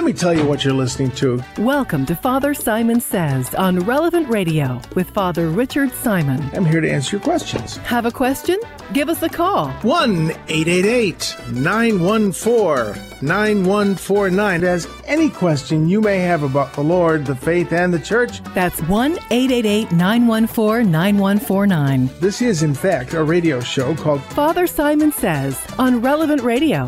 Let me tell you what you're listening to. Welcome to Father Simon Says on Relevant Radio with Father Richard Simon. I'm here to answer your questions. Have a question? Give us a call. 1-888-914-9149. As any question you may have about the Lord, the faith, and the church. That's 1-888-914-9149. This is, in fact, a radio show called Father Simon Says on Relevant Radio.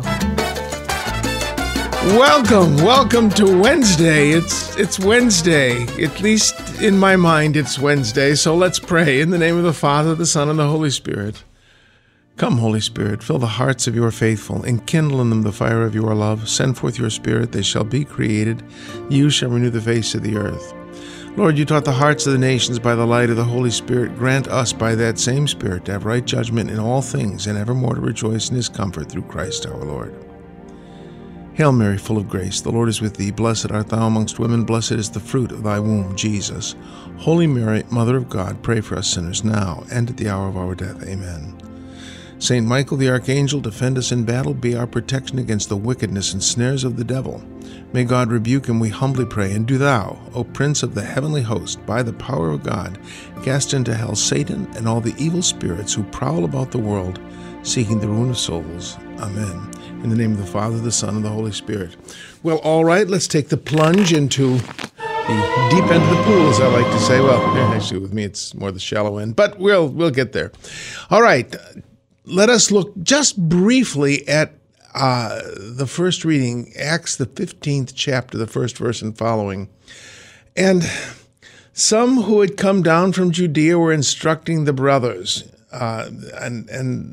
Welcome to Wednesday. It's Wednesday. At least in my mind, it's Wednesday. So let's pray in the name of the Father, the Son, and the Holy Spirit. Come, Holy Spirit, fill the hearts of your faithful, enkindle in them the fire of your love. Send forth your Spirit, they shall be created. You shall renew the face of the earth. Lord, you taught the hearts of the nations by the light of the Holy Spirit. Grant us by that same Spirit to have right judgment in all things and evermore to rejoice in his comfort through Christ our Lord. Hail Mary, full of grace, the Lord is with thee. Blessed art thou amongst women, blessed is the fruit of thy womb, Jesus. Holy Mary, Mother of God, pray for us sinners now and at the hour of our death. Amen. Saint Michael the Archangel, defend us in battle, be our protection against the wickedness and snares of the devil. May God rebuke him, we humbly pray. And do thou, O Prince of the heavenly host, by the power of God, cast into hell Satan and all the evil spirits who prowl about the world, seeking the ruin of souls. Amen. In the name of the Father, the Son, and the Holy Spirit. Well, all right, let's take the plunge into the deep end of the pool, as I like to say. Well, actually, with me, it's more the shallow end, but we'll get there. All right, let us look just briefly at the first reading, Acts, the 15th chapter, the first verse and following. And some who had come down from Judea were instructing the brothers, and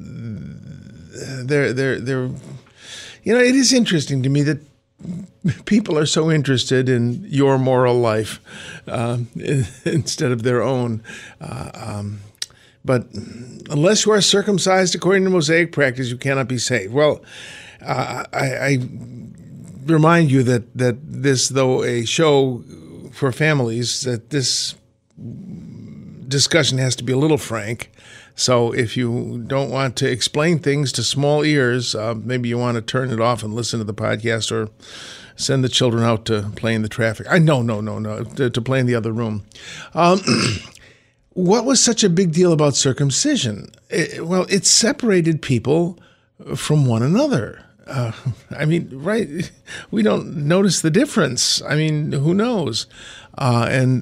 they're it is interesting to me that people are so interested in your moral life instead of their own. But unless you are circumcised according to Mosaic practice, you cannot be saved. Well, I remind you that this, though a show for families, that this discussion has to be a little frank. So if you don't want to explain things to small ears, maybe you want to turn it off and listen to the podcast, or send the children out to play in the traffic. No, to play in the other room. What was such a big deal about circumcision? It separated people from one another. Right? We don't notice the difference. Who knows? And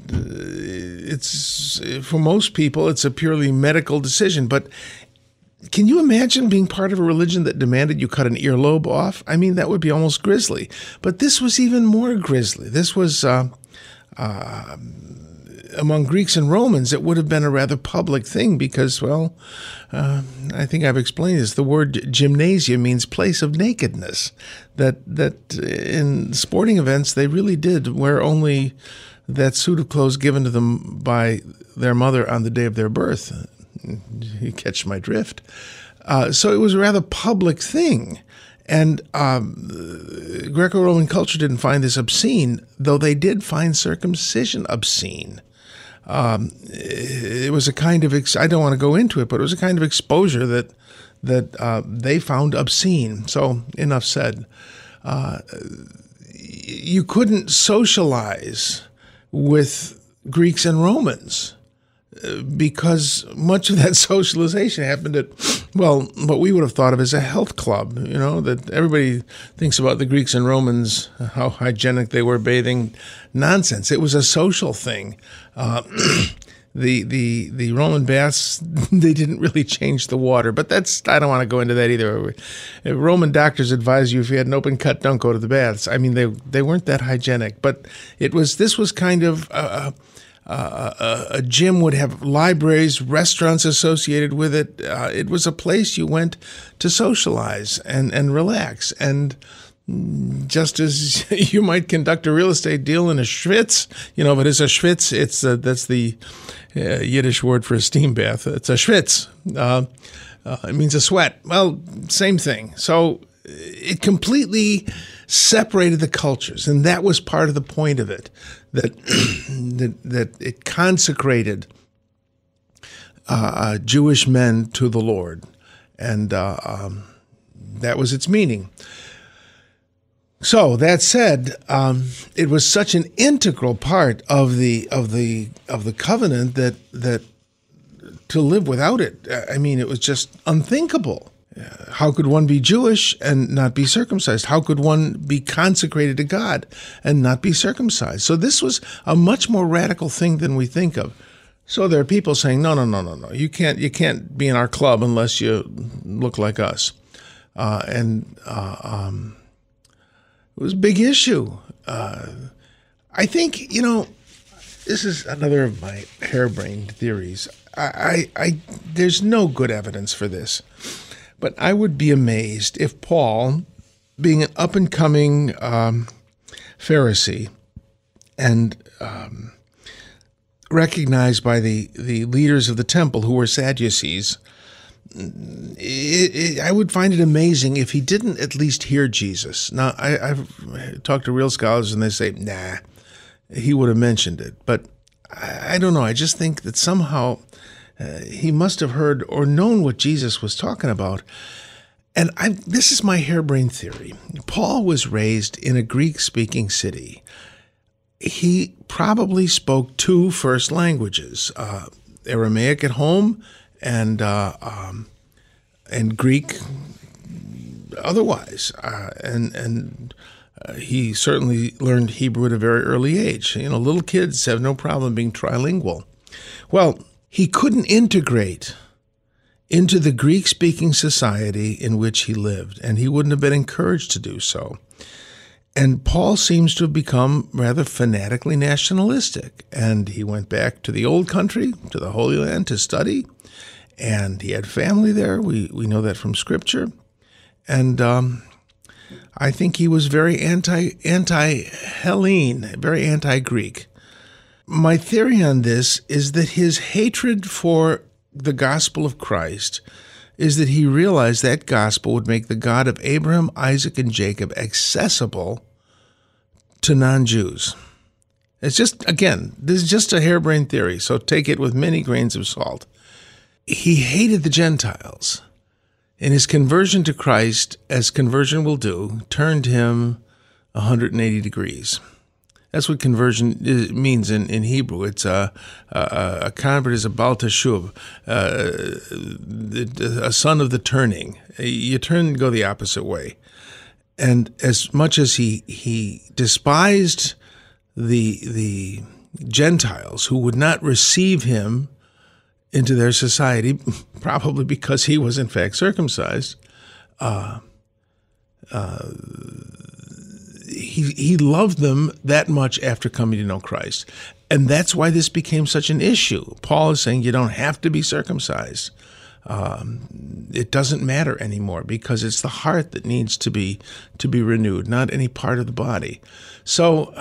it's, for most people, it's a purely medical decision. But can you imagine being part of a religion that demanded you cut an earlobe off? That would be almost grisly. But this was even more grisly. This was, among Greeks and Romans, it would have been a rather public thing because, I think I've explained this. The word gymnasia means place of nakedness. That in sporting events, they really did wear only that suit of clothes given to them by their mother on the day of their birth. You catch my drift. So it was a rather public thing. And Greco-Roman culture didn't find this obscene, though they did find circumcision obscene. It was a kind of, I don't want to go into it, but it was a kind of exposure that they found obscene. So enough said. You couldn't socialize with Greeks and Romans because much of that socialization happened at, what we would have thought of as a health club, that everybody thinks about the Greeks and Romans, how hygienic they were bathing. Nonsense. It was a social thing. The Roman baths, they didn't really change the water, but I don't want to go into that either. Roman doctors advise you if you had an open cut, don't go to the baths. They weren't that hygienic, but this was kind of a gym would have libraries, restaurants associated with it. It was a place you went to socialize and relax. And just as you might conduct a real estate deal in a schwitz, but it's a schwitz, that's the Yiddish word for a steam bath. It's a schwitz. It means a sweat. Well, same thing. So it completely separated the cultures, and that was part of the point of it, that it consecrated Jewish men to the Lord, and that was its meaning. So that said, it was such an integral part of the covenant that to live without it, I mean, it was just unthinkable. How could one be Jewish and not be circumcised? How could one be consecrated to God and not be circumcised? So this was a much more radical thing than we think of. So there are people saying, no, you can't be in our club unless you look like us, and it was a big issue. I think, this is another of my harebrained theories. There's no good evidence for this, but I would be amazed if Paul, being an up-and-coming Pharisee and recognized by the leaders of the temple who were Sadducees, I would find it amazing if he didn't at least hear Jesus. Now, I've talked to real scholars and they say, nah, he would have mentioned it. But I don't know. I just think that somehow he must have heard or known what Jesus was talking about. And this is my harebrained theory. Paul was raised in a Greek-speaking city. He probably spoke two first languages, Aramaic at home and Greek otherwise. And he certainly learned Hebrew at a very early age. Little kids have no problem being trilingual. Well, he couldn't integrate into the Greek-speaking society in which he lived, and he wouldn't have been encouraged to do so. And Paul seems to have become rather fanatically nationalistic, and he went back to the old country, to the Holy Land, to study, and he had family there. We know that from Scripture. And I think he was very anti-Hellene, very anti-Greek. My theory on this is that his hatred for the gospel of Christ is that he realized that gospel would make the God of Abraham, Isaac, and Jacob accessible to non-Jews. It's just, again, this is just a harebrained theory, so take it with many grains of salt. He hated the Gentiles, and his conversion to Christ, as conversion will do, turned him 180 degrees. That's what conversion means in Hebrew. It's a convert is a Baal Teshuvah, a son of the turning. You turn and go the opposite way. And as much as he despised the Gentiles who would not receive him into their society, probably because he was in fact circumcised, he loved them that much after coming to know Christ. And that's why this became such an issue. Paul is saying you don't have to be circumcised. It doesn't matter anymore because it's the heart that needs to be renewed, not any part of the body. So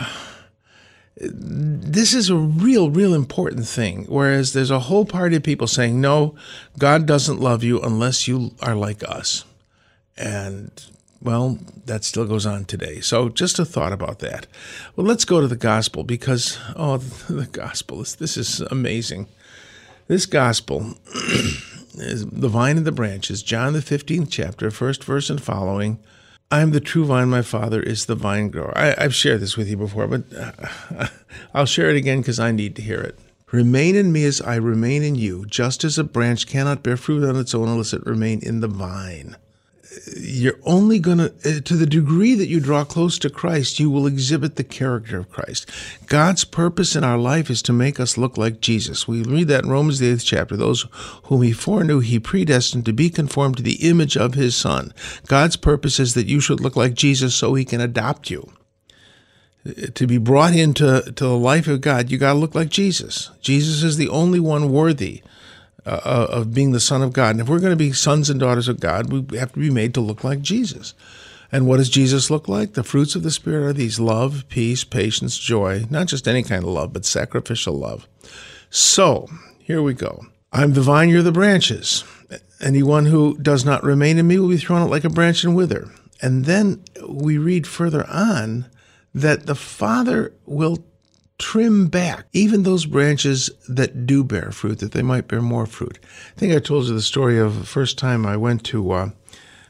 this is a real important thing, whereas there's a whole party of people saying, no, God doesn't love you unless you are like us. And well, that still goes on today. So just a thought about that. Well, let's go to the gospel because, the gospel, this is amazing. This gospel is the vine and the branches, John the 15th chapter, first verse and following. I am the true vine, my Father is the vine grower. I've shared this with you before, but I'll share it again because I need to hear it. Remain in me as I remain in you, just as a branch cannot bear fruit on its own unless it remain in the vine. You're only going to the degree that you draw close to Christ, you will exhibit the character of Christ. God's purpose in our life is to make us look like Jesus. We read that in Romans the 8th chapter. Those whom he foreknew, he predestined to be conformed to the image of his Son. God's purpose is that you should look like Jesus so he can adopt you. To be brought into the life of God, you got to look like Jesus. Jesus is the only one worthy of being the Son of God. And if we're going to be sons and daughters of God, we have to be made to look like Jesus. And what does Jesus look like? The fruits of the Spirit are these: love, peace, patience, joy, not just any kind of love, but sacrificial love. So, here we go. I'm the vine, you're the branches. Anyone who does not remain in me will be thrown out like a branch and wither. And then we read further on that the Father will trim back even those branches that do bear fruit, that they might bear more fruit. I think I told you the story of the first time I went to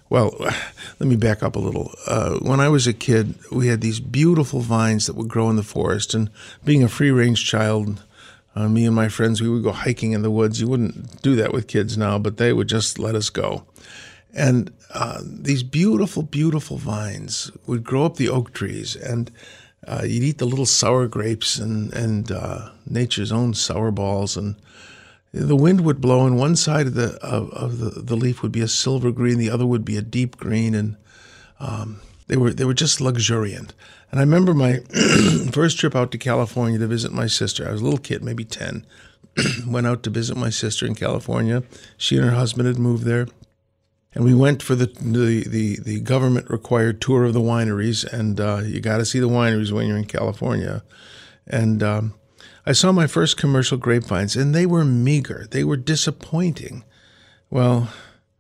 Well, let me back up a little. When I was a kid, we had these beautiful vines that would grow in the forest. And being a free-range child, me and my friends, we would go hiking in the woods. You wouldn't do that with kids now, but they would just let us go. And these beautiful, beautiful vines would grow up the oak trees. And you'd eat the little sour grapes and nature's own sour balls. And the wind would blow, and one side of the leaf would be a silver green, the other would be a deep green, and they were just luxuriant. And I remember my first trip out to California to visit my sister. I was a little kid, maybe 10. Went out to visit my sister in California. She and her husband had moved there, and we went for the government-required tour of the wineries. And you got to see the wineries when you're in California. And I saw my first commercial grapevines, and they were meager. They were disappointing. Well,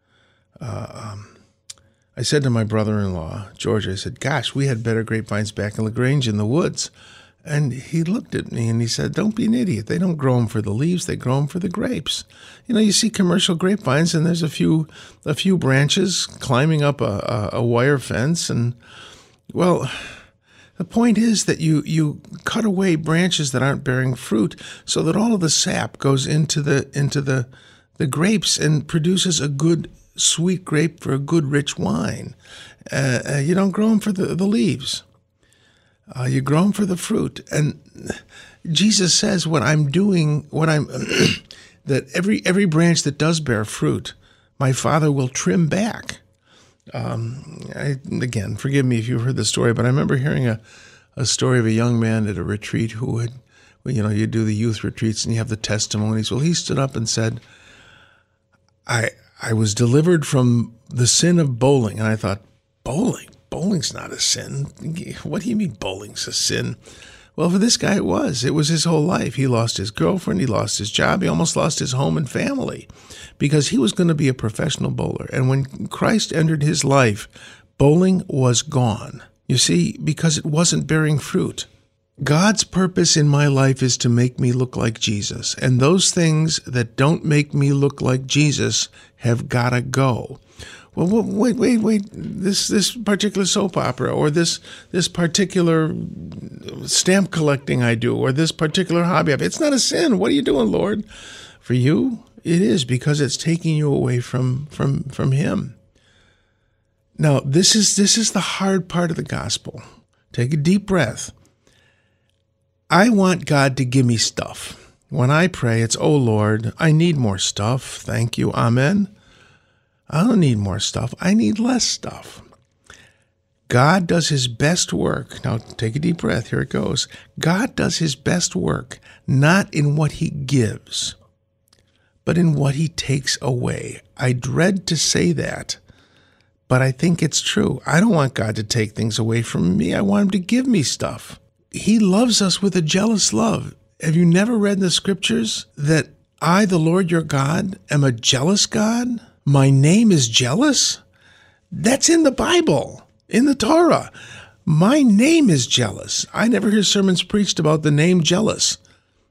I said to my brother-in-law, George, I said, gosh, we had better grapevines back in LaGrange in the woods. And he looked at me and he said, don't be an idiot. They don't grow them for the leaves. They grow them for the grapes. You know, you see commercial grapevines, and there's a few branches climbing up a wire fence. And, well, the point is that you cut away branches that aren't bearing fruit so that all of the sap goes into the grapes and produces a good sweet grape for a good rich wine. You don't grow them for the leaves. You grow them for the fruit. And Jesus says that every branch that does bear fruit, my Father will trim back. Again, forgive me if you've heard the story, but I remember hearing a story of a young man at a retreat who had, you do the youth retreats and you have the testimonies. Well, he stood up and said, I was delivered from the sin of bowling. And I thought, bowling? Bowling's not a sin. What do you mean bowling's a sin? Well, for this guy, it was. It was his whole life. He lost his girlfriend. He lost his job. He almost lost his home and family because he was going to be a professional bowler. And when Christ entered his life, bowling was gone. You see, because it wasn't bearing fruit. God's purpose in my life is to make me look like Jesus. And those things that don't make me look like Jesus have got to go. Well, wait, this particular soap opera or this particular stamp collecting I do or this particular hobby I have, it's not a sin. What are you doing, Lord? For you, it is, because it's taking you away from Him. Now, this is the hard part of the gospel. Take a deep breath. I want God to give me stuff. When I pray, it's, oh, Lord, I need more stuff. Thank you. Amen. I don't need more stuff. I need less stuff. God does His best work. Now, take a deep breath. Here it goes. God does His best work, not in what He gives, but in what He takes away. I dread to say that, but I think it's true. I don't want God to take things away from me. I want Him to give me stuff. He loves us with a jealous love. Have you never read in the scriptures that I, the Lord your God, am a jealous God? My name is jealous? That's in the Bible, in the Torah. My name is jealous. I never hear sermons preached about the name jealous.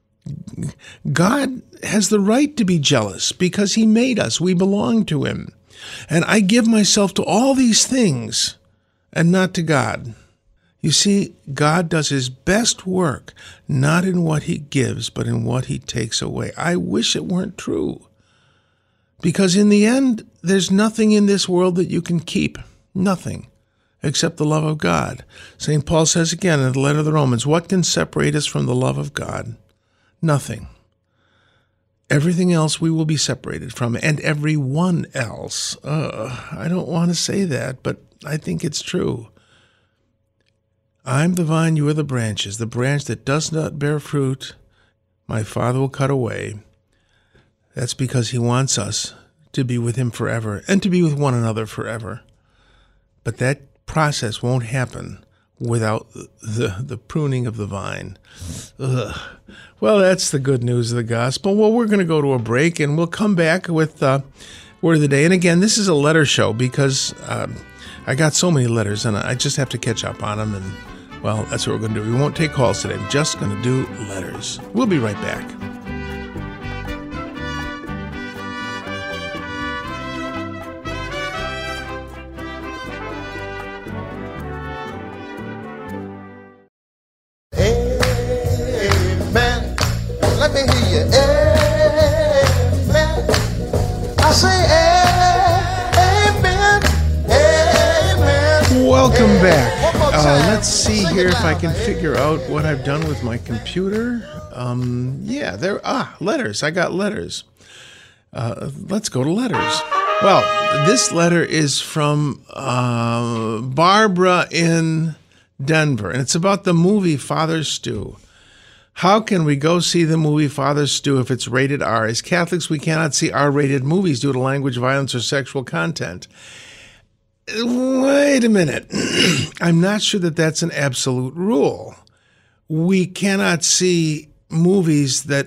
God has the right to be jealous because He made us. We belong to Him. And I give myself to all these things and not to God. You see, God does His best work, not in what He gives, but in what He takes away. I wish it weren't true. Because in the end, there's nothing in this world that you can keep. Nothing. Except the love of God. St. Paul says again in the letter to the Romans, what can separate us from the love of God? Nothing. Everything else we will be separated from, and everyone else. I don't want to say that, but I think it's true. I'm the vine, you are the branches. The branch that does not bear fruit, my Father will cut away. That's because He wants us to be with Him forever and to be with one another forever. But that process won't happen without the pruning of the vine. Ugh. Well, that's the good news of the gospel. Well, we're going to go to a break, and we'll come back with Word of the Day. And again, this is a letter show because I got so many letters, and I just have to catch up on them. And, well, that's what we're going to do. We won't take calls today. We're just going to do letters. We'll be right back. Welcome back. Let's see here if I can figure out what I've done with my computer. Letters. I got letters. Let's go to letters. Well, this letter is from Barbara in Denver, and it's about the movie Father Stu. How can we go see the movie Father Stu if it's rated R? As Catholics, we cannot see R-rated movies due to language, violence, or sexual content. Wait a minute. I'm not sure that that's an absolute rule. We cannot see movies that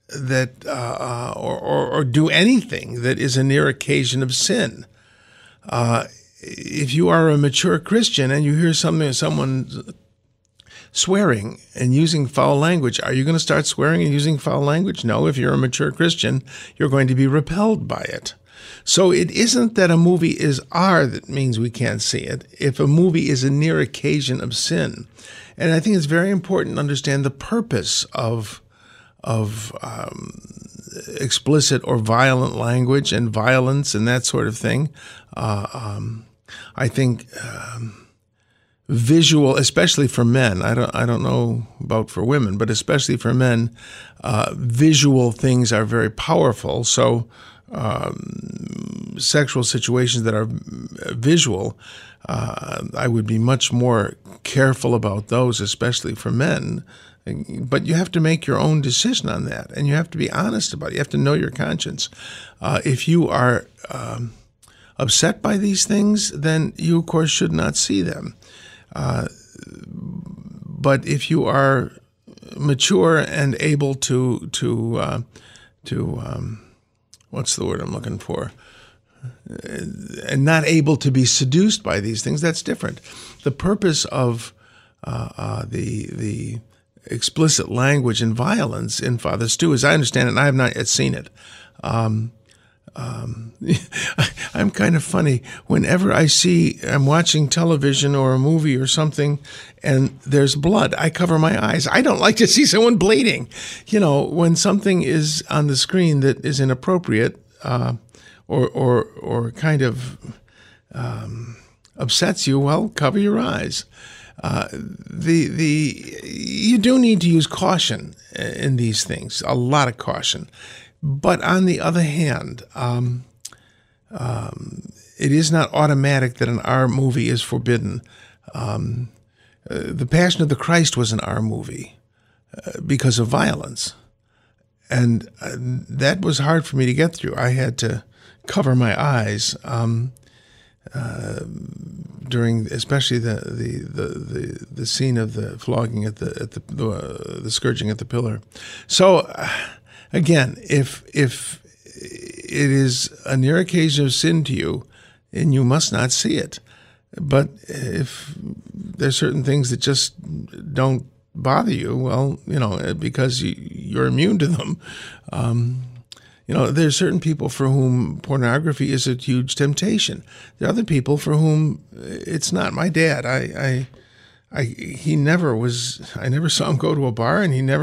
do anything that is a near occasion of sin. If you are a mature Christian and you hear someone swearing and using foul language, are you going to start swearing and using foul language? No. If you're a mature Christian, you're going to be repelled by it. So it isn't that a movie is R that means we can't see it. If a movie is a near occasion of sin, and I think it's very important to understand the purpose of explicit or violent language and violence and that sort of thing. I think visual, especially for men, I don't know about for women, but especially for men, visual things are very powerful. So sexual situations that are visual, I would be much more careful about those, especially for men. But you have to make your own decision on that, and you have to be honest about it. You have to know your conscience. If you are upset by these things, then you, of course, should not see them. But if you are mature and able to what's the word I'm looking for? And not able to be seduced by these things, that's different. The purpose of the explicit language and violence in Father Stu, as I understand it, and I have not yet seen it. I'm kind of funny. Whenever I'm watching television or a movie or something and there's blood, I cover my eyes. I don't like to see someone bleeding. You know, when something is on the screen that is inappropriate or kind of upsets you, well, cover your eyes. You do need to use caution in these things, a lot of caution. But on the other hand, it is not automatic that an R movie is forbidden. The Passion of the Christ was an R movie because of violence. And that was hard for me to get through. I had to cover my eyes during, especially the scene of the flogging at the scourging at the pillar. So again, if it is a near occasion of sin to you, then you must not see it. But if there's certain things that just don't bother you, well, you know, because you're immune to them. You know, there's certain people for whom pornography is a huge temptation. There are other people for whom it's not. My dad, I never saw him go to a bar, and it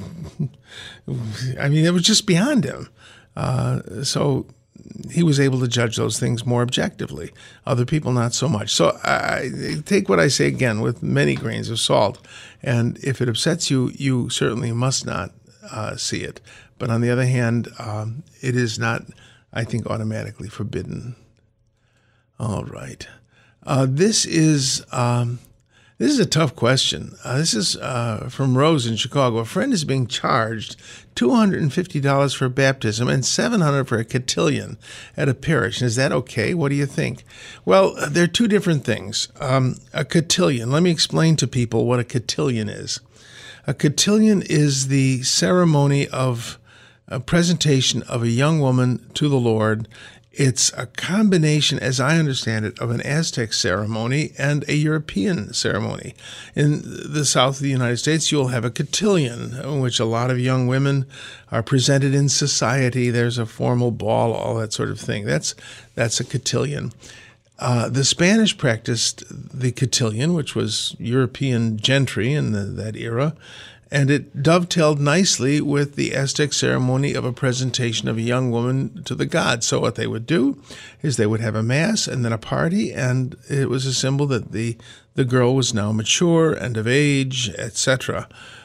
was just beyond him. So he was able to judge those things more objectively. Other people, not so much. So I take what I say again with many grains of salt. And if it upsets you, you certainly must not see it. But on the other hand, it is not, I think, automatically forbidden. All right. This is a tough question. This is from Rose in Chicago. A friend is being charged $250 for baptism and $700 for a cotillion at a parish. Is that okay? What do you think? Well, they're two different things. A cotillion. Let me explain to people what a cotillion is. A cotillion is the ceremony of a presentation of a young woman to the Lord. It's a combination, as I understand it, of an Aztec ceremony and a European ceremony. In the south of the United States, you'll have a cotillion, in which a lot of young women are presented in society. There's a formal ball, all that sort of thing. That's a cotillion. The Spanish practiced the cotillion, which was European gentry in that era, And it dovetailed nicely with the Aztec ceremony of a presentation of a young woman to the gods. So what they would do is they would have a mass and then a party, and it was a symbol that the girl was now mature and of age, etc.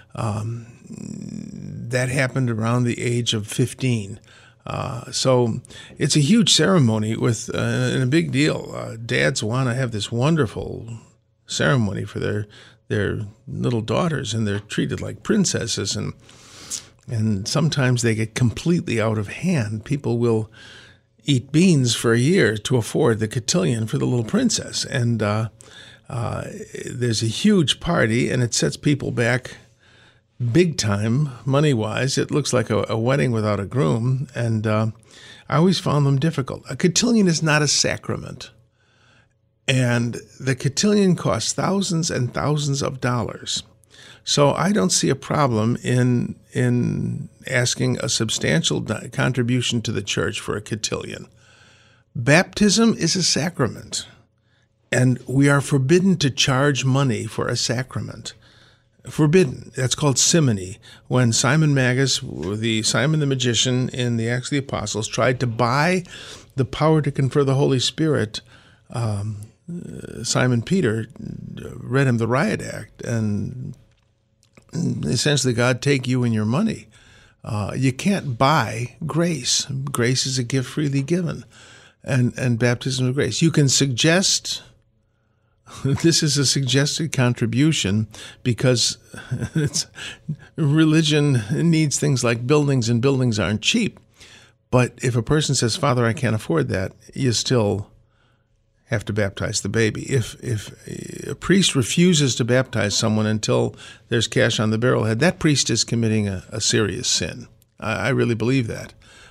That happened around the age of 15. So it's a huge ceremony with and a big deal. Dads want to have this wonderful ceremony for their little daughters, and they're treated like princesses, and sometimes they get completely out of hand. People will eat beans for a year to afford the cotillion for the little princess, and there's a huge party, and it sets people back big time money-wise. It looks like a wedding without a groom, and I always found them difficult. A cotillion is not a sacrament. And the cotillion costs thousands and thousands of dollars. So I don't see a problem in asking a substantial contribution to the church for a cotillion. Baptism is a sacrament, and we are forbidden to charge money for a sacrament. Forbidden. That's called simony. When Simon Magus, Simon the magician in the Acts of the Apostles, tried to buy the power to confer the Holy Spirit, Simon Peter read him the Riot Act, and essentially, God, take you and your money. You can't buy grace. Grace is a gift freely given, and baptism of grace. You can suggest, this is a suggested contribution because religion needs things like buildings, and buildings aren't cheap. But if a person says, Father, I can't afford that, you still have to baptize the baby. If a priest refuses to baptize someone until there's cash on the barrelhead, that priest is committing a serious sin. I really believe that.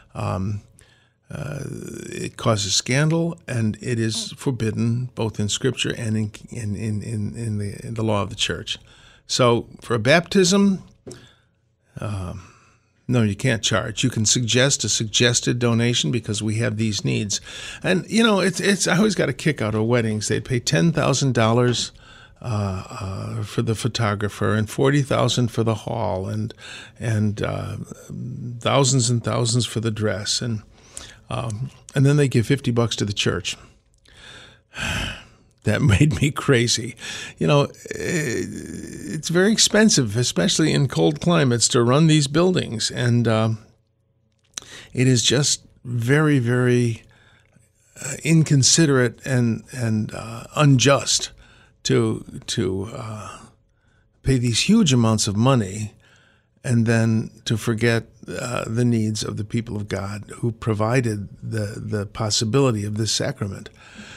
It causes scandal, and it is forbidden both in Scripture and in the law of the church. So for a baptism, no, you can't charge. You can suggest a suggested donation because we have these needs. And, it's I always got a kick out of weddings. They'd pay $10,000 for the photographer and $40,000 for the hall and thousands and thousands for the dress. And then they give $50 to the church. That made me crazy. It's very expensive, especially in cold climates, to run these buildings. And it is just very, very inconsiderate and unjust to pay these huge amounts of money and then to forget the needs of the people of God who provided the possibility of this sacrament.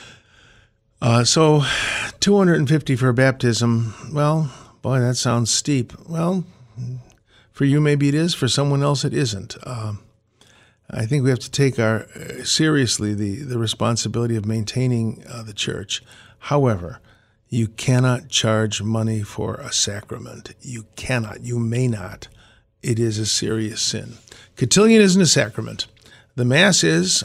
So $250 for a baptism, well, boy, that sounds steep. Well, for you maybe it is, for someone else it isn't. I think we have to take seriously the responsibility of maintaining the church. However, you cannot charge money for a sacrament. You cannot. You may not. It is a serious sin. Cotillion isn't a sacrament. The Mass is.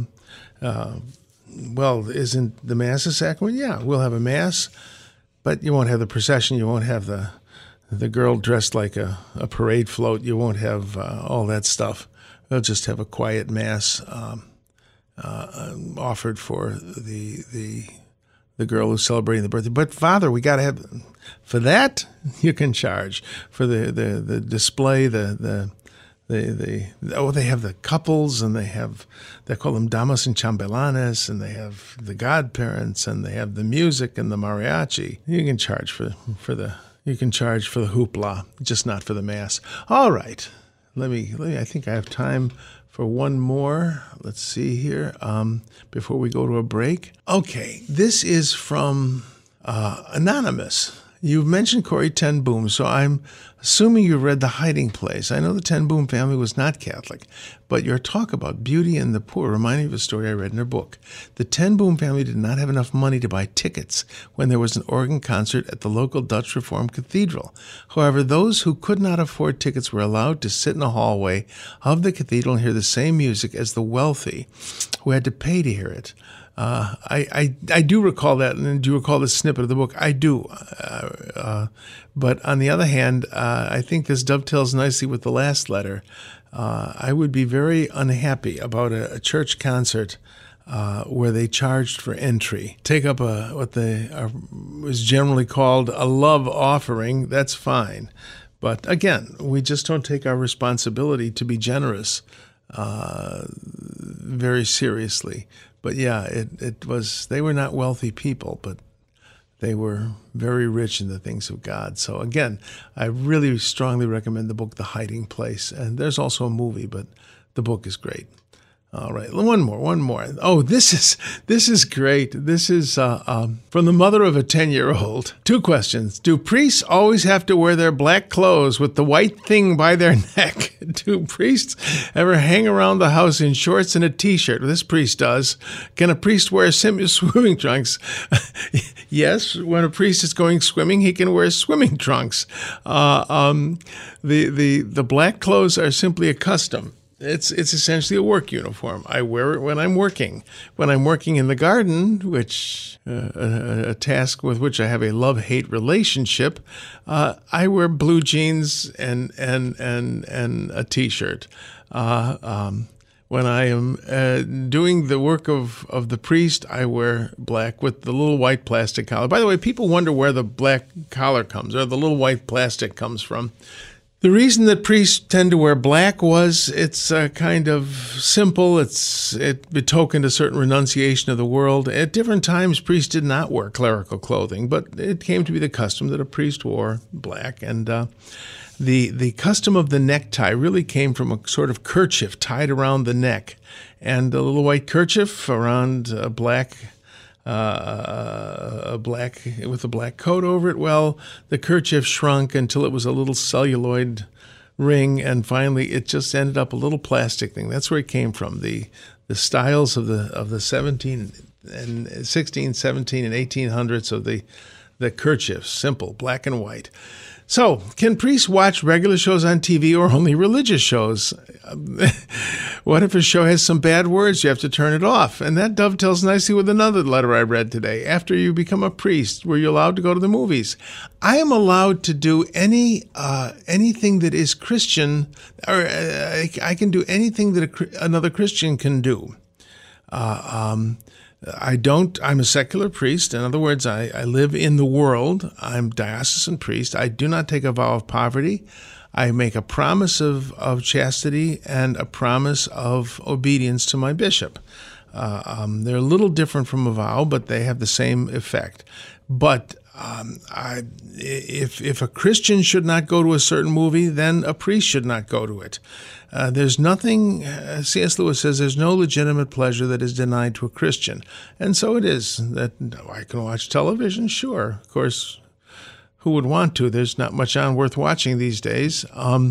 Well, isn't the Mass a sacrament? Yeah, we'll have a Mass, but you won't have the procession. You won't have the girl dressed like a parade float. You won't have all that stuff. We'll just have a quiet Mass offered for the girl who's celebrating the birthday. But Father, we got to have for that. You can charge for the display. They have the couples, and they call them damas and chambelanes, and they have the godparents, and they have the music and the mariachi. You can charge for the hoopla, just not for the Mass. All right, let me. I think I have time for one more. Let's see here before we go to a break. Okay, this is from Anonymous. You've mentioned Corrie ten Boom, so I'm assuming you read The Hiding Place. I know the ten Boom family was not Catholic, but your talk about beauty and the poor reminded me of a story I read in her book. The ten Boom family did not have enough money to buy tickets when there was an organ concert at the local Dutch Reformed cathedral. However, those who could not afford tickets were allowed to sit in the hallway of the cathedral and hear the same music as the wealthy who had to pay to hear it. I do recall that, and do you recall the snippet of the book? I do. But on the other hand, I think this dovetails nicely with the last letter. I would be very unhappy about a church concert where they charged for entry. Take up what was generally called a love offering. That's fine. But again, we just don't take our responsibility to be generous very seriously. But yeah, it was, they were not wealthy people, but they were very rich in the things of God. So again, I really strongly recommend the book, The Hiding Place. And there's also a movie, but the book is great. All right, one more. Oh, this is great. This is from the mother of a 10-year-old. 2 questions. Do priests always have to wear their black clothes with the white thing by their neck? Do priests ever hang around the house in shorts and a T-shirt? This priest does. Can a priest wear swimming trunks? Yes, when a priest is going swimming, he can wear swimming trunks. The black clothes are simply a custom. It's essentially a work uniform. I wear it when I'm working. When I'm working in the garden, which a task with which I have a love-hate relationship, I wear blue jeans and a T-shirt. When I am doing the work of the priest, I wear black with the little white plastic collar. By the way, people wonder where the black collar comes, or the little white plastic comes from. The reason that priests tend to wear black was it's kind of simple. It betokened a certain renunciation of the world. At different times, priests did not wear clerical clothing, but it came to be the custom that a priest wore black. And the custom of the necktie really came from a sort of kerchief tied around the neck, and a little white kerchief around a black with a black coat over it. Well, the kerchief shrunk until it was a little celluloid ring, and finally it just ended up a little plastic thing. That's where it came from. The styles of the 16, 17, and 1800s of the kerchiefs, simple, black and white. So, can priests watch regular shows on TV or only religious shows? What if a show has some bad words? You have to turn it off. And that dovetails nicely with another letter I read today. After you become a priest, were you allowed to go to the movies? I am allowed to do anything that is Christian, or I can do anything that another Christian can do. I'm a secular priest. In other words, I live in the world. I'm diocesan priest. I do not take a vow of poverty. I make a promise of chastity and a promise of obedience to my bishop. They're a little different from a vow, but they have the same effect. But if a Christian should not go to a certain movie, then a priest should not go to it. There's nothing, C.S. Lewis says, there's no legitimate pleasure that is denied to a Christian. And so it is that I can watch television, sure. Of course, who would want to? There's not much on worth watching these days.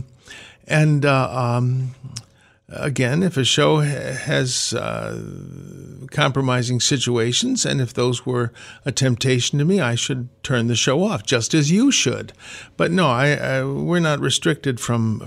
Again, if a show has compromising situations, and if those were a temptation to me, I should turn the show off, just as you should. But no, we're not restricted from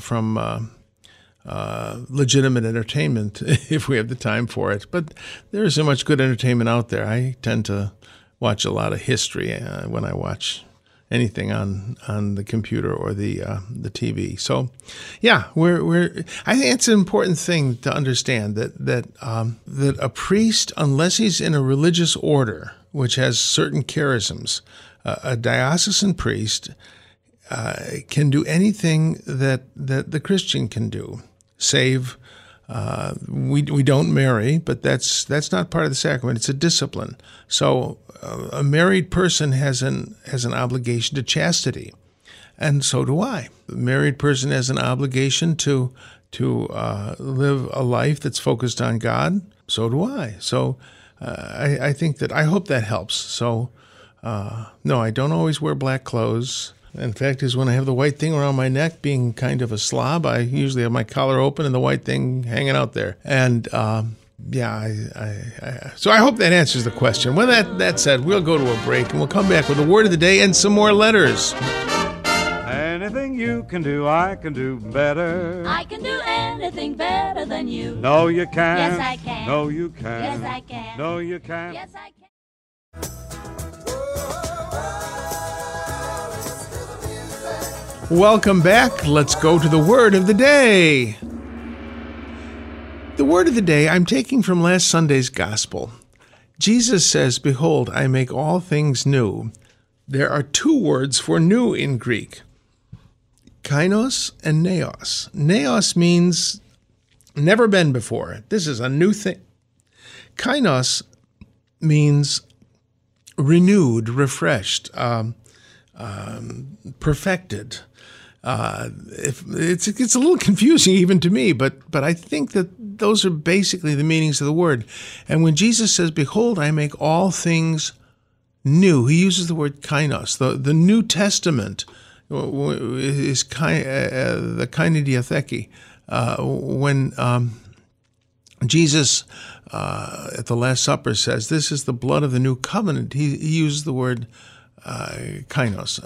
legitimate entertainment if we have the time for it. But there is so much good entertainment out there. I tend to watch a lot of history when I watch anything on the computer or the TV. So, yeah, I think it's an important thing to understand that a priest, unless he's in a religious order which has certain charisms, a diocesan priest can do anything that the Christian can do, save. We don't marry, but that's not part of the sacrament. It's a discipline. So a married person has an obligation to chastity, and so do I. The married person has an obligation to live a life that's focused on God. So do I. So I think that, I hope that helps. So no, I don't always wear black clothes. In fact, is when I have the white thing around my neck, being kind of a slob, I usually have my collar open and the white thing hanging out there. And so I hope that answers the question. With that said, we'll go to a break and we'll come back with the word of the day and some more letters. Anything you can do, I can do better. I can do anything better than you. No, you can't. Yes, I can. No, you can't. Yes, I can. No, you can't. Yes, I can. Welcome back. Let's go to the word of the day. The word of the day I'm taking from last Sunday's gospel. Jesus says, "Behold, I make all things new." There are two words for new in Greek, kainos and neos. Neos means never been before. This is a new thing. Kainos means renewed, refreshed, perfected. It's a little confusing even to me, but I think that those are basically the meanings of the word. And when Jesus says, "Behold, I make all things new," he uses the word kainos. The New Testament is the kainidiatheki. When Jesus at the Last Supper says, "This is the blood of the new covenant," he uses the word kainos.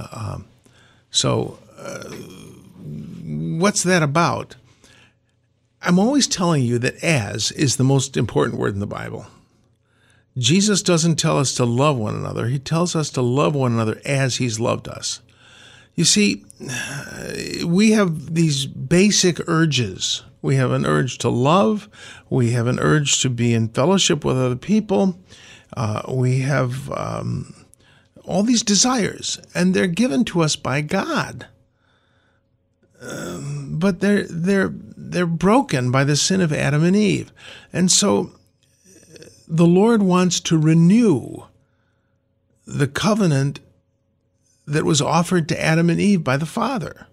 What's that about? I'm always telling you that "as" is the most important word in the Bible. Jesus doesn't tell us to love one another. He tells us to love one another as he's loved us. You see, we have these basic urges. We have an urge to love. We have an urge to be in fellowship with other people. We have all these desires, and they're given to us by God. But they're broken by the sin of Adam and Eve. And so the Lord wants to renew the covenant that was offered to Adam and Eve by the Father.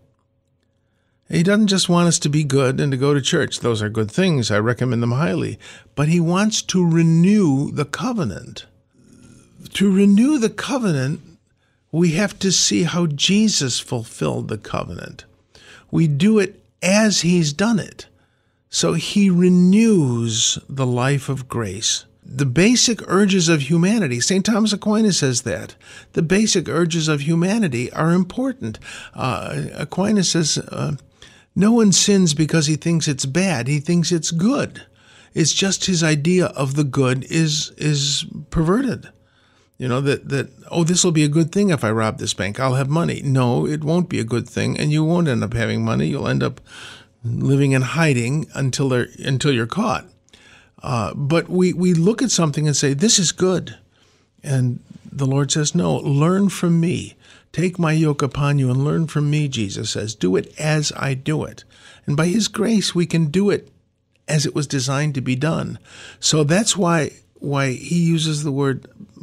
He doesn't just want us to be good and to go to church. Those are good things. I recommend them highly. But he wants to renew the covenant. To renew the covenant, we have to see how Jesus fulfilled the covenant. We do it as he's done it. So he renews the life of grace. The basic urges of humanity, St. Thomas Aquinas says that. The basic urges of humanity are important. Aquinas says, no one sins because he thinks it's bad. He thinks it's good. It's just his idea of the good is perverted. You know, this will be a good thing if I rob this bank. I'll have money. No, it won't be a good thing, and you won't end up having money. You'll end up living in hiding until you're caught. But we look at something and say, this is good. And the Lord says, no, learn from me. Take my yoke upon you and learn from me, Jesus says. Do it as I do it. And by his grace, we can do it as it was designed to be done. So that's why he uses the word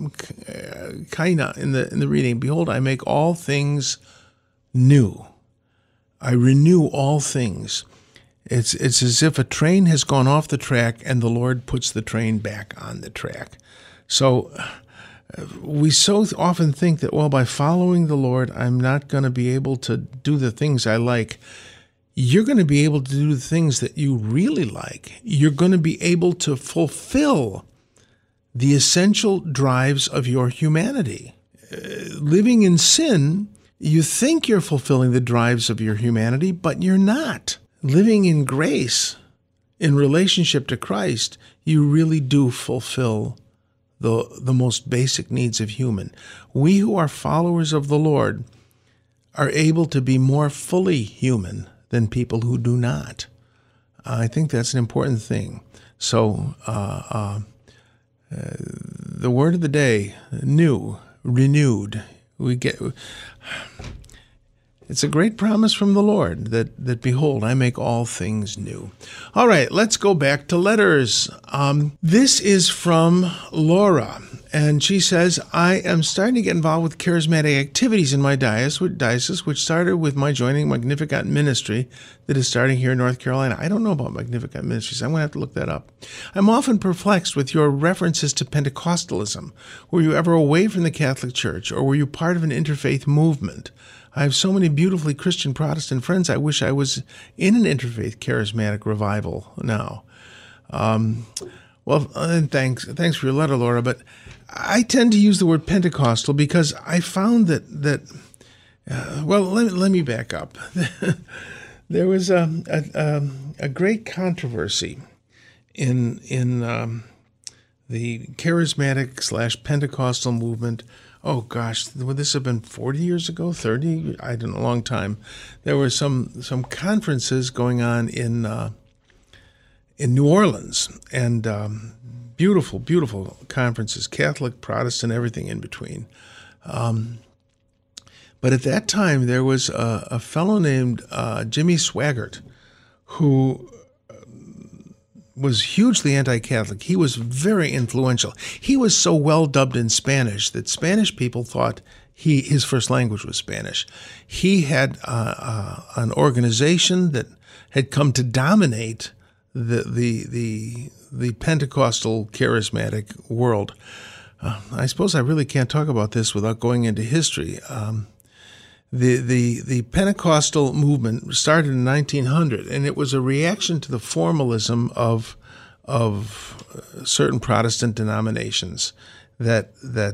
kaina in the reading. Behold, I make all things new. I renew all things. It's as if a train has gone off the track and the Lord puts the train back on the track. So we so often think that, well, by following the Lord, I'm not going to be able to do the things I like. You're going to be able to do the things that you really like. You're going to be able to fulfill the essential drives of your humanity. Living in sin, you think you're fulfilling the drives of your humanity, but you're not. Living in grace, in relationship to Christ, you really do fulfill the most basic needs of human. We who are followers of the Lord are able to be more fully human than people who do not. I think that's an important thing. So, the word of the day, new, renewed. It's a great promise from the Lord that behold, I make all things new. All right, let's go back to letters. This is from Laura, and she says, I am starting to get involved with charismatic activities in my diocese, which started with my joining Magnificat Ministry that is starting here in North Carolina. I don't know about Magnificat Ministries. I'm going to have to look that up. I'm often perplexed with your references to Pentecostalism. Were you ever away from the Catholic Church, or were you part of an interfaith movement? I have so many beautifully Christian Protestant friends. I wish I was in an interfaith charismatic revival now. And thanks for your letter, Laura. But I tend to use the word Pentecostal because I found that let me back up. There was a great controversy in the charismatic / Pentecostal movement. Oh gosh, would this have been 40 years ago, 30? I don't know, a long time. There were some conferences going on in New Orleans, and beautiful, beautiful conferences, Catholic, Protestant, everything in between. But at that time, there was a fellow named Jimmy Swaggart who was hugely anti-Catholic. He was very influential. He was so well dubbed in Spanish that Spanish people thought his first language was Spanish. He had an organization that had come to dominate the Pentecostal charismatic world. I suppose I really can't talk about this without going into history. The Pentecostal movement started in 1900, and it was a reaction to the formalism of certain Protestant denominations that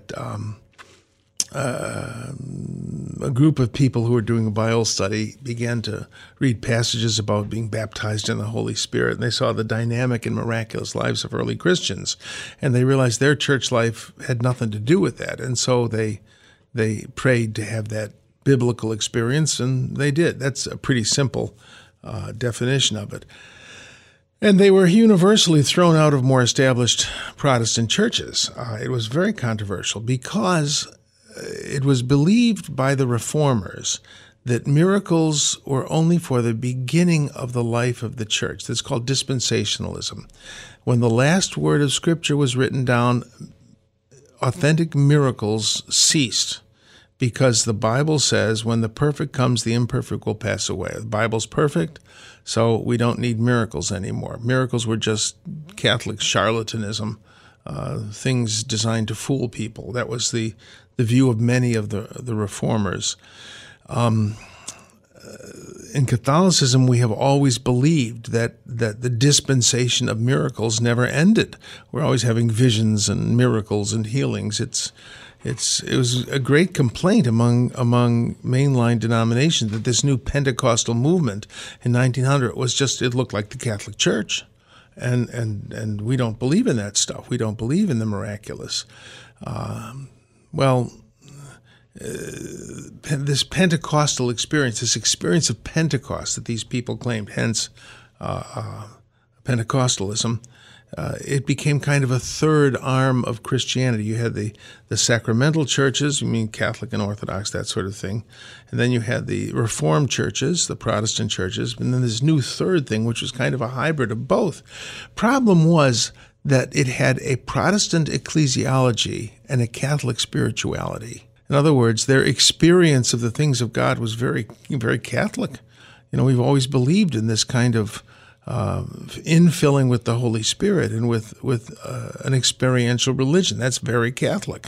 a group of people who were doing a Bible study began to read passages about being baptized in the Holy Spirit, and they saw the dynamic and miraculous lives of early Christians, and they realized their church life had nothing to do with that, and so they prayed to have that biblical experience, and they did. That's a pretty simple definition of it. And they were universally thrown out of more established Protestant churches. It was very controversial because it was believed by the reformers that miracles were only for the beginning of the life of the church. That's called dispensationalism. When the last word of Scripture was written down, authentic miracles ceased, because the Bible says when the perfect comes, the imperfect will pass away. The Bible's perfect, so we don't need miracles anymore. Miracles were just Catholic charlatanism, things designed to fool people. That was the view of many of the reformers. In Catholicism, we have always believed that the dispensation of miracles never ended. We're always having visions and miracles and healings. It was a great complaint among mainline denominations that this new Pentecostal movement in 1900 it looked like the Catholic Church, and we don't believe in that stuff. We don't believe in the miraculous. This Pentecostal experience, this experience of Pentecost that these people claimed, hence Pentecostalism, it became kind of a third arm of Christianity. You had the sacramental churches, Catholic and Orthodox, that sort of thing. And then you had the Reformed churches, the Protestant churches, and then this new third thing, which was kind of a hybrid of both. Problem was that it had a Protestant ecclesiology and a Catholic spirituality. In other words, their experience of the things of God was very, very Catholic. We've always believed in this kind of infilling with the Holy Spirit and with an experiential religion. That's very Catholic.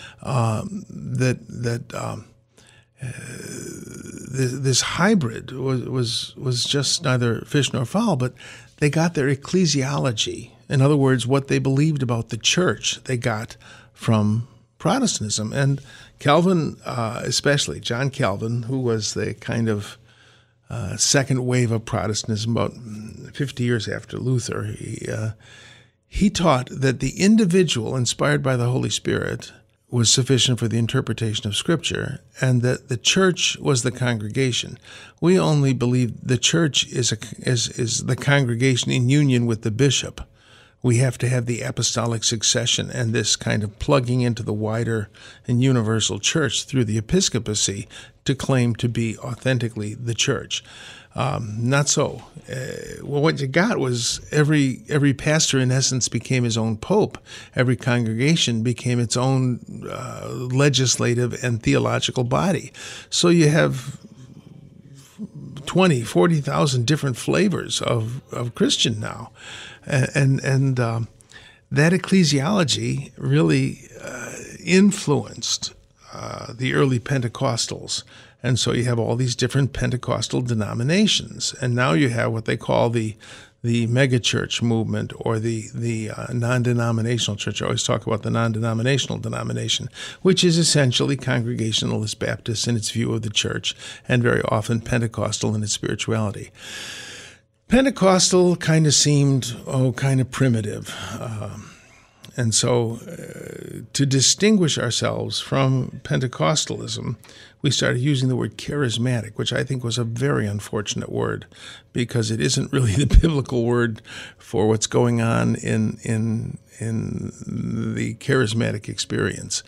This hybrid was just neither fish nor fowl, but they got their ecclesiology. In other words, what they believed about the church, they got from Protestantism. And Calvin, especially John Calvin, who was the kind of second wave of Protestantism, about 50 years after Luther, he taught that the individual, inspired by the Holy Spirit, was sufficient for the interpretation of Scripture, and that the church was the congregation. We only believe the church is the congregation in union with the bishop. We have to have the apostolic succession and this kind of plugging into the wider and universal church through the episcopacy to claim to be authentically the church. Not so. What you got was every pastor, in essence, became his own pope. Every congregation became its own legislative and theological body. So you have 20, 40,000 different flavors of Christian now. And that ecclesiology really influenced the early Pentecostals. And so you have all these different Pentecostal denominations. And now you have what they call the megachurch movement or the non-denominational church. I always talk about the non-denominational denomination, which is essentially Congregationalist Baptist in its view of the church, and very often Pentecostal in its spirituality. Pentecostal kind of seemed, kind of primitive. And so to distinguish ourselves from Pentecostalism, we started using the word charismatic, which I think was a very unfortunate word because it isn't really the biblical word for what's going on in the charismatic experience.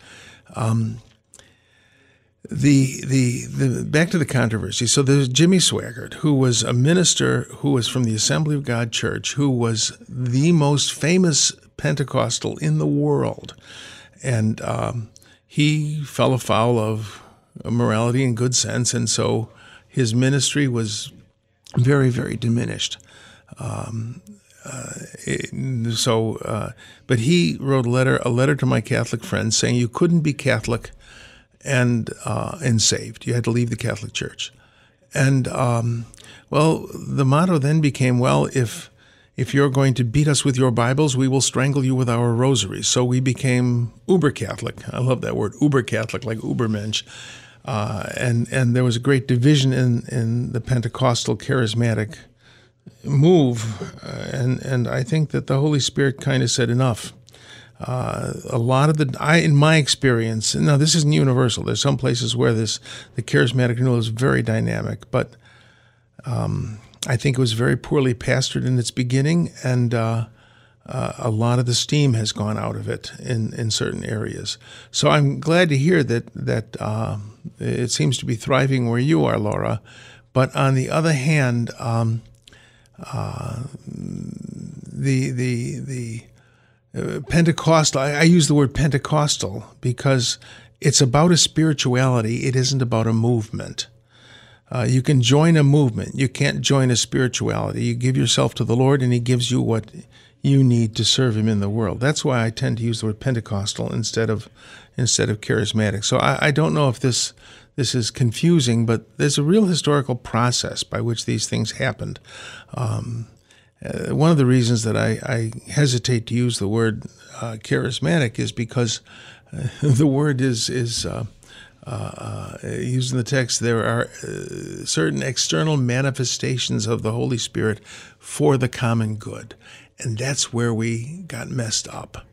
Back to the controversy. So there's Jimmy Swaggart, who was a minister who was from the Assembly of God Church, who was the most famous Pentecostal in the world. And he fell afoul of morality and good sense, and so his ministry was very, very diminished. But he wrote a letter to my Catholic friends saying you couldn't be Catholic and saved. You had to leave the Catholic Church. And, the motto then became, if you're going to beat us with your Bibles, we will strangle you with our rosaries. So we became uber-Catholic. I love that word, uber-Catholic, like Ubermensch. And there was a great division in the Pentecostal charismatic move. And I think that the Holy Spirit kind of said enough. A lot of in my experience, now this isn't universal. There's some places where the charismatic renewal is very dynamic, but I think it was very poorly pastored in its beginning, and a lot of the steam has gone out of it in certain areas. So I'm glad to hear that it seems to be thriving where you are, Laura. But on the other hand, the Pentecostal, I use the word Pentecostal because it's about a spirituality. It isn't about a movement. You can join a movement. You can't join a spirituality. You give yourself to the Lord, and He gives you what you need to serve Him in the world. That's why I tend to use the word Pentecostal instead of charismatic. So I don't know if this is confusing, but there's a real historical process by which these things happened. One of the reasons that I hesitate to use the word charismatic is because the word is used in the text. There are certain external manifestations of the Holy Spirit for the common good, and that's where we got messed up.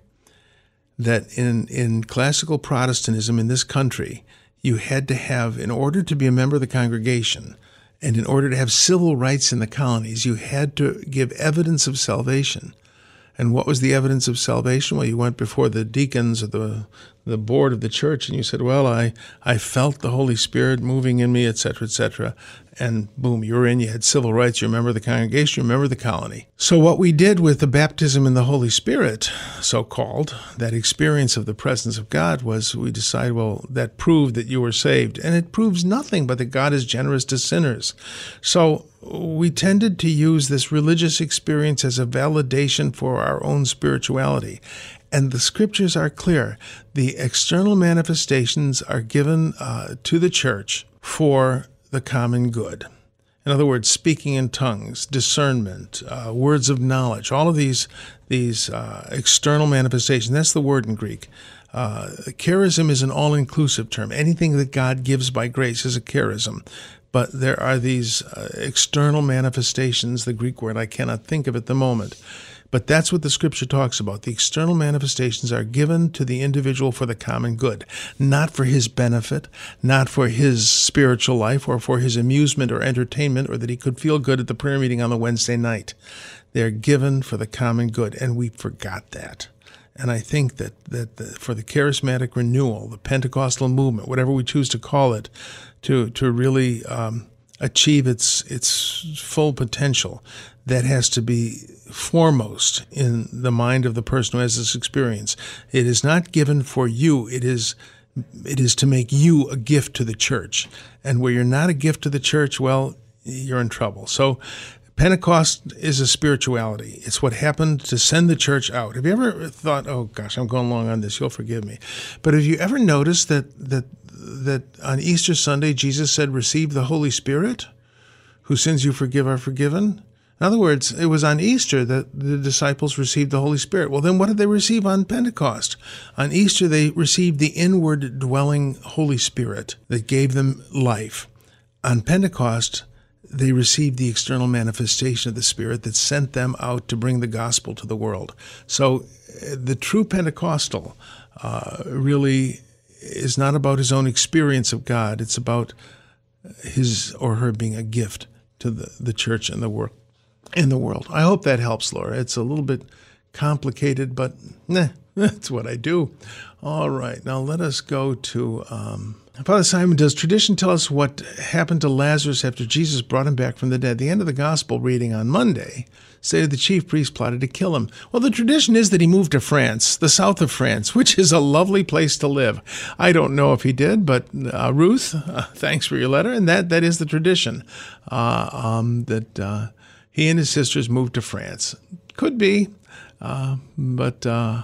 That in classical Protestantism in this country, you had to have, in order to be a member of the congregation, and in order to have civil rights in the colonies, you had to give evidence of salvation. And what was the evidence of salvation? Well, you went before the deacons or the board of the church, and you said, I felt the Holy Spirit moving in me, et cetera, and boom, you were in, you had civil rights, you're a member of the congregation, you're a member of the colony. So what we did with the baptism in the Holy Spirit, so-called, that experience of the presence of God, was we decided, that proved that you were saved. And it proves nothing but that God is generous to sinners. So we tended to use this religious experience as a validation for our own spirituality. And the scriptures are clear. The external manifestations are given to the church for the common good. In other words, speaking in tongues, discernment, words of knowledge, all of these external manifestations. That's the word in Greek. Charism is an all-inclusive term. Anything that God gives by grace is a charism. But there are these external manifestations, the Greek word I cannot think of at the moment. But that's what the scripture talks about. The external manifestations are given to the individual for the common good, not for his benefit, not for his spiritual life or for his amusement or entertainment, or that he could feel good at the prayer meeting on the Wednesday night. They're given for the common good, and we forgot that. And I think that for the charismatic renewal, the Pentecostal movement, whatever we choose to call it, to really achieve its full potential, that has to be foremost in the mind of the person who has this experience. It is not given for you. It is to make you a gift to the church. And where you're not a gift to the church, you're in trouble. So Pentecost is a spirituality. It's what happened to send the church out. Have you ever thought, oh gosh, I'm going long on this, you'll forgive me. But have you ever noticed that on Easter Sunday, Jesus said, receive the Holy Spirit? Whose sins you forgive are forgiven? In other words, it was on Easter that the disciples received the Holy Spirit. Well, then what did they receive on Pentecost? On Easter, they received the inward dwelling Holy Spirit that gave them life. On Pentecost, they received the external manifestation of the Spirit that sent them out to bring the gospel to the world. So the true Pentecostal really is not about his own experience of God. It's about his or her being a gift to the church and the work in the world. I hope that helps, Laura. It's a little bit complicated, but that's what I do. All right, now let us go to Father Simon. Does tradition tell us what happened to Lazarus after Jesus brought him back from the dead? The end of the gospel reading on Monday stated the chief priest plotted to kill him. Well, the tradition is that he moved to France, the south of France, which is a lovely place to live. I don't know if he did, but Ruth, thanks for your letter, and that is the tradition, that he and his sisters moved to France. Could be, but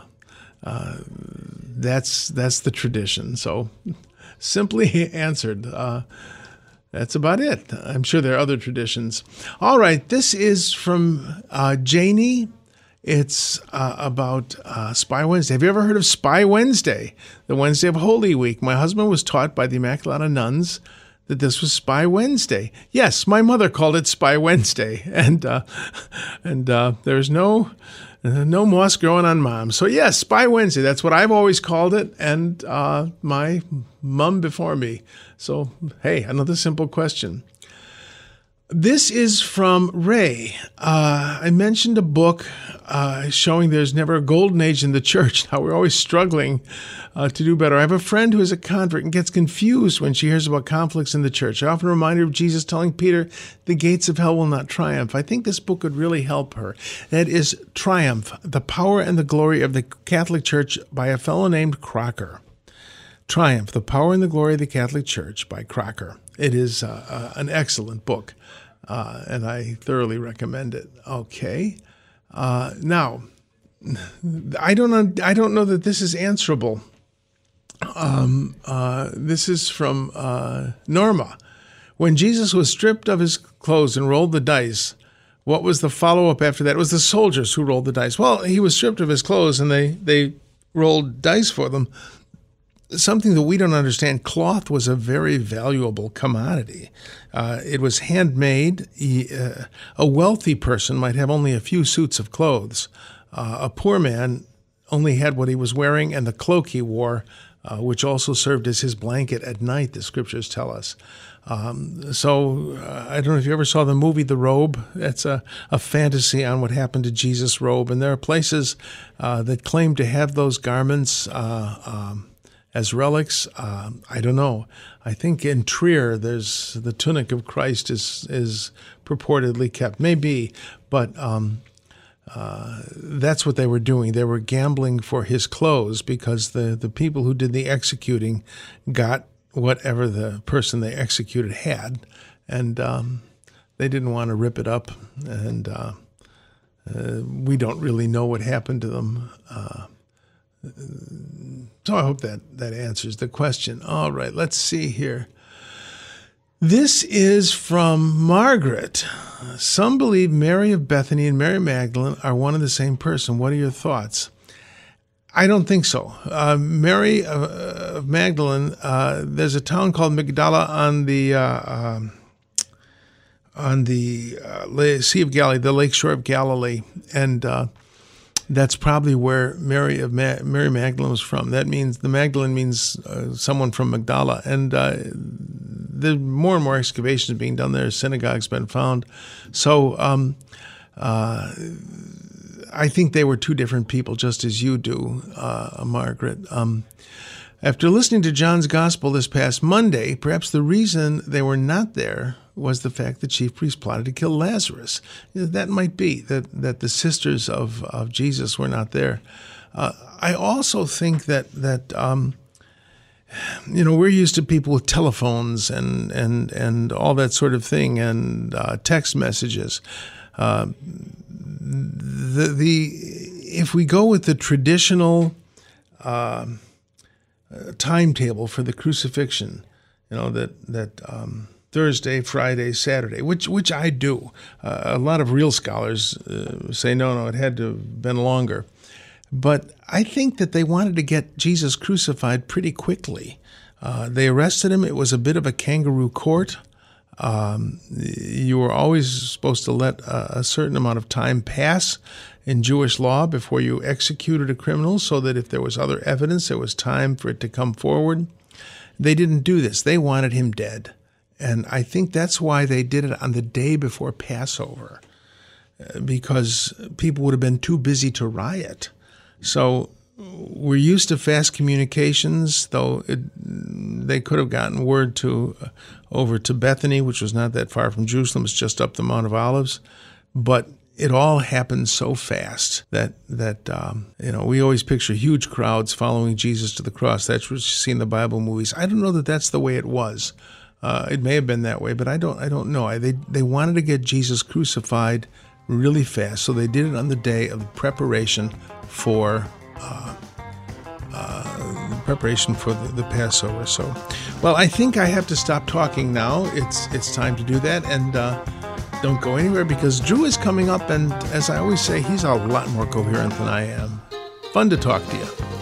that's the tradition. So simply answered. That's about it. I'm sure there are other traditions. All right, this is from Janie. It's about Spy Wednesday. Have you ever heard of Spy Wednesday, the Wednesday of Holy Week? My husband was taught by the Immaculata nuns that this was Spy Wednesday. Yes, my mother called it Spy Wednesday, and there's no moss growing on Mom. So yes, Spy Wednesday. That's what I've always called it, and my mom before me. So hey, another simple question. This is from Ray. I mentioned a book showing there's never a golden age in the church. Now, we're always struggling to do better. I have a friend who is a convert and gets confused when she hears about conflicts in the church. I often remind her of Jesus telling Peter, the gates of hell will not triumph. I think this book would really help her. That is Triumph, The Power and the Glory of the Catholic Church by a fellow named Crocker. Triumph, The Power and the Glory of the Catholic Church by Crocker. It is an excellent book. And I thoroughly recommend it. Okay. Now, I don't know that this is answerable. This is from Norma. When Jesus was stripped of his clothes and rolled the dice, what was the follow-up after that? It was the soldiers who rolled the dice. Well, he was stripped of his clothes and they rolled dice for them. Something that we don't understand, cloth was a very valuable commodity. It was handmade. A wealthy person might have only a few suits of clothes. A poor man only had what he was wearing and the cloak he wore, which also served as his blanket at night, the scriptures tell us. So I don't know if you ever saw the movie The Robe. That's a fantasy on what happened to Jesus' robe. And there are places that claim to have those garments as relics. I don't know. I think in Trier, there's the tunic of Christ is purportedly kept. Maybe, but that's what they were doing. They were gambling for his clothes because the people who did the executing got whatever the person they executed had, and they didn't want to rip it up. And we don't really know what happened to them. So I hope that answers the question. All right, let's see here. This is from Margaret. Some believe Mary of Bethany and Mary Magdalene are one and the same person. What are your thoughts? I don't think so. Mary of Magdalene, there's a town called Magdala on the Sea of Galilee, the lakeshore of Galilee, and that's probably where Mary Magdalene was from. That means the Magdalene means someone from Magdala, and there's more and more excavations being done there. Synagogues been found, so I think they were two different people, just as you do, Margaret. After listening to John's Gospel this past Monday, perhaps the reason they were not there was the fact that chief priests plotted to kill Lazarus. That might be that the sisters of Jesus were not there. I also think that we're used to people with telephones and all that sort of thing and text messages. If we go with the traditional timetable for the crucifixion, that Thursday, Friday, Saturday, which I do. A lot of real scholars say, no, it had to have been longer. But I think that they wanted to get Jesus crucified pretty quickly. They arrested him. It was a bit of a kangaroo court. You were always supposed to let a certain amount of time pass in Jewish law before you executed a criminal, so that if there was other evidence, there was time for it to come forward. They didn't do this. They wanted him dead. And I think that's why they did it on the day before Passover, because people would have been too busy to riot. So we're used to fast communications, though they could have gotten word over to Bethany, which was not that far from Jerusalem. It's just up the Mount of Olives. But it all happened so fast that we always picture huge crowds following Jesus to the cross. That's what you see in the Bible movies. I don't know that that's the way it was. It may have been that way, but I don't know. They wanted to get Jesus crucified really fast, so they did it on the day of the preparation for the Passover. So, well, I think I have to stop talking now. It's time to do that, and don't go anywhere, because Drew is coming up, and as I always say, he's a lot more coherent than I am. Fun to talk to you.